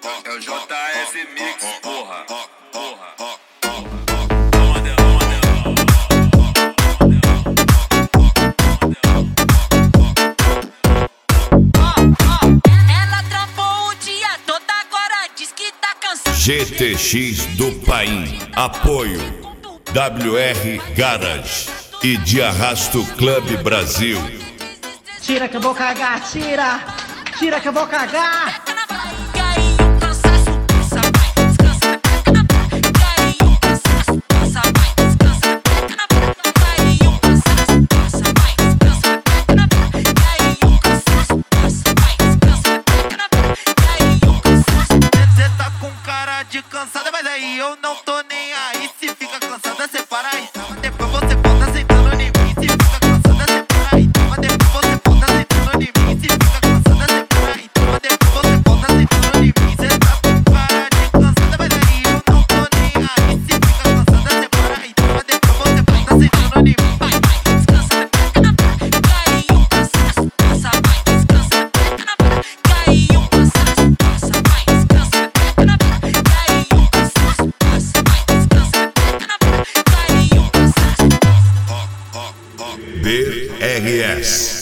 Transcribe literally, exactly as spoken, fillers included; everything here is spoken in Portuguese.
É o J F Mix, porra. Porra. G T X do Paim, apoio W R Garage e de Arrasto Club Brasil. Tira que eu vou cagar, tira, tira que eu vou cagar. De cansada, mas aí eu não tô nem aí. Se fica cansada, cê para aí. Depois você volta sentando em mim. Se fica cansada, cê para aí. Depois você volta sentando em mim. Se fica cansada, cê para aí. Depois você volta sentando em mim. Cê tá com cara de cansada, mas aí eu não tô nem aí. Se fica cansada, cê para aí. Depois você volta sentando em mim. Vai, vai, descansa, caiu o cansaço. Passa, vai, descansa, caiu o cansaço. Passa, vai, descansa. B R S